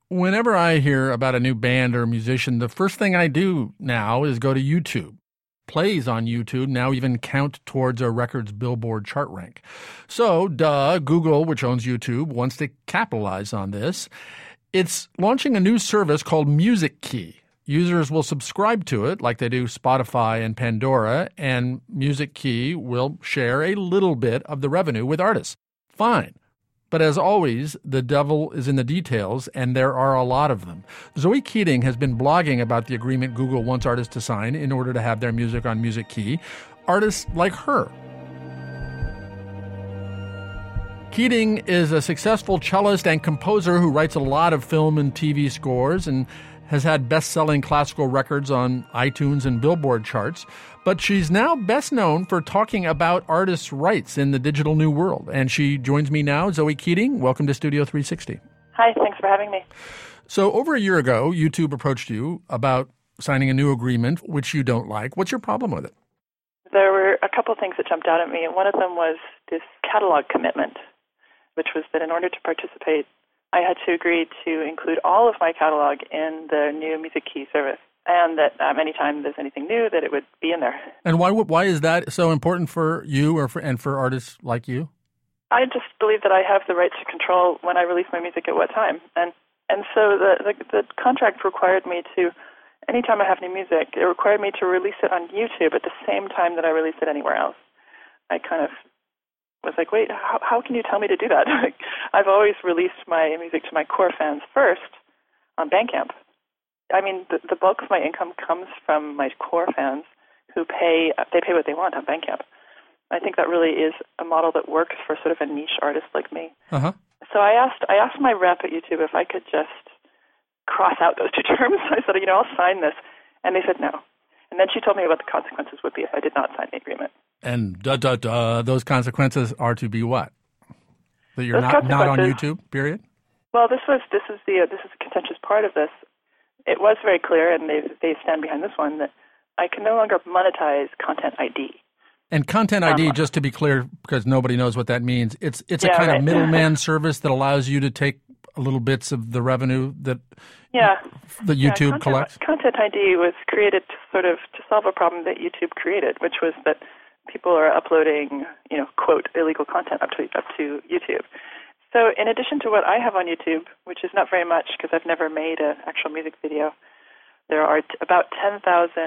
Whenever I hear about a new band or musician, the first thing I do now is go to YouTube. Plays on YouTube now even count towards a record's Billboard chart rank. So, Google, which owns YouTube, wants to capitalize on this. It's launching a new service called Music Key. Users will subscribe to it like they do Spotify and Pandora, and Music Key will share a little bit of the revenue with artists. Fine. But as always, the devil is in the details, and there are a lot of them. Zoe Keating has been blogging about the agreement Google wants artists to sign in order to have their music on Music Key. Artists like her. Keating is a successful cellist and composer who writes a lot of film and TV scores and has had best-selling classical records on iTunes and Billboard charts, but she's now best known for talking about artists' rights in the digital new world. And she joins me now. Zoe Keating, welcome to Studio 360. Hi, thanks for having me. So over a year ago, YouTube approached you about signing a new agreement, which you don't like. What's your problem with it? There were a couple of things that jumped out at me, and one of them was this catalog commitment, which was that in order to participate, I had to agree to include all of my catalog in the new Music Key service, and that anytime there's anything new, that it would be in there. And why is that so important for you and for artists like you? I just believe that I have the right to control when I release my music at what time, and so the contract required me to, anytime I have new music, it required me to release it on YouTube at the same time that I release it anywhere else. I kind of was like, wait, how can you tell me to do that? I've always released my music to my core fans first on Bandcamp. I mean, the bulk of my income comes from my core fans who pay what they want on Bandcamp. I think that really is a model that works for sort of a niche artist like me. Uh-huh. So I asked my rep at YouTube if I could just cross out those two terms. I said, I'll sign this. And they said no. And then she told me what the consequences would be if I did not sign the agreement. And those consequences are to be what? That you're not on YouTube, period? Well, this is a contentious part of this. It was very clear, and they stand behind this one, that I can no longer monetize Content ID. And Content ID, just to be clear, because nobody knows what that means, it's a kind of middleman service that allows you to take little bits of the revenue that YouTube collects? Content ID was created to solve a problem that YouTube created, which was that people are uploading, quote, illegal content up to YouTube. So in addition to what I have on YouTube, which is not very much because I've never made an actual music video, there are about 10,000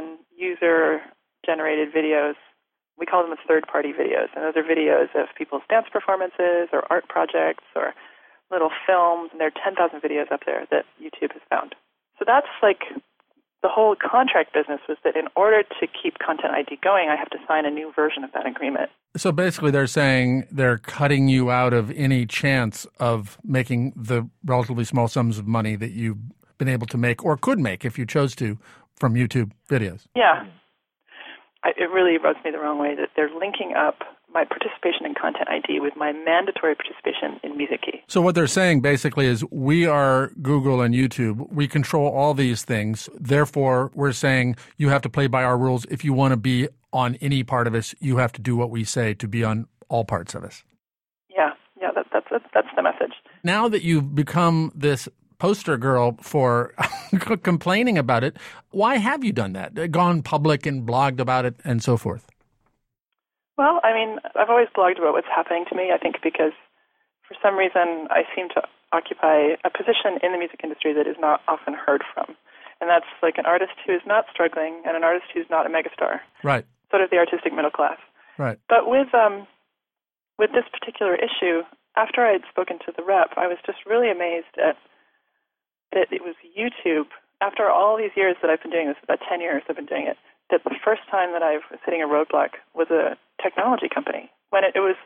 user-generated videos. We call them third-party videos, and those are videos of people's dance performances or art projects or little films, and there are 10,000 videos up there that YouTube has found. So that's like the whole contract business was that in order to keep Content ID going, I have to sign a new version of that agreement. So basically they're saying they're cutting you out of any chance of making the relatively small sums of money that you've been able to make or could make if you chose to from YouTube videos. Yeah. It really rubs me the wrong way that they're linking up my participation in Content ID with my mandatory participation in Music Key. So what they're saying basically is we are Google and YouTube. We control all these things. Therefore, we're saying you have to play by our rules. If you want to be on any part of us, you have to do what we say to be on all parts of us. Yeah, that's the message. Now that you've become this poster girl for complaining about it, why have you done that? Gone public and blogged about it and so forth? Well, I mean, I've always blogged about what's happening to me, I think, because for some reason I seem to occupy a position in the music industry that is not often heard from. And that's like an artist who is not struggling and an artist who's not a megastar. Right. Sort of the artistic middle class. Right. But with this particular issue, after I had spoken to the rep, I was just really amazed at that it was YouTube, after all these years that I've been doing this, about 10 years I've been doing it, that the first time that I was hitting a roadblock was a technology company. When it was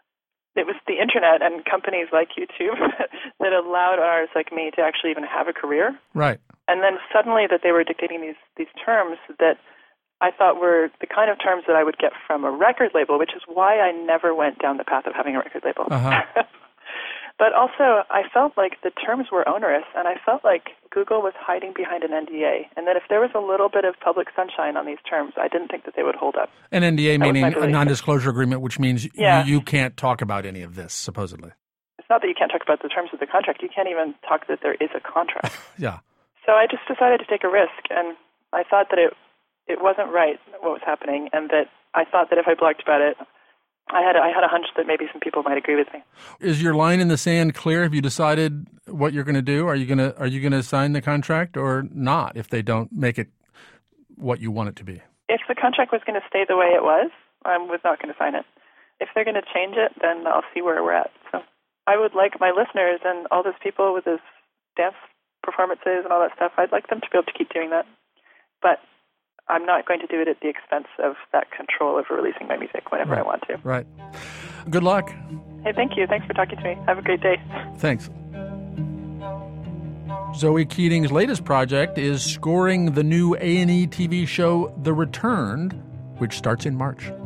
the internet and companies like YouTube that allowed artists like me to actually even have a career. Right. And then suddenly that they were dictating these terms that I thought were the kind of terms that I would get from a record label, which is why I never went down the path of having a record label. Uh-huh. But also, I felt like the terms were onerous, and I felt like Google was hiding behind an NDA, and that if there was a little bit of public sunshine on these terms, I didn't think that they would hold up. An NDA meaning a non-disclosure agreement, which means you can't talk about any of this, supposedly. not that you can't talk about the terms of the contract, you can't even talk that there is a contract. Yeah. So I just decided to take a risk, and I thought that it wasn't right what was happening, and that I thought that if I blogged about it, I had a hunch that maybe some people might agree with me. Is your line in the sand clear? Have you decided what you're going to do? Are you going to sign the contract or not if they don't make it what you want it to be? If the contract was going to stay the way it was, I was not going to sign it. If they're going to change it, then I'll see where we're at. So I would like my listeners and all those people with those dance performances and all that stuff, I'd like them to be able to keep doing that. But I'm not going to do it at the expense of that control over releasing my music whenever I want to. Right. Good luck. Hey, thank you. Thanks for talking to me. Have a great day. Thanks. Zoe Keating's latest project is scoring the new A&E TV show The Returned, which starts in March.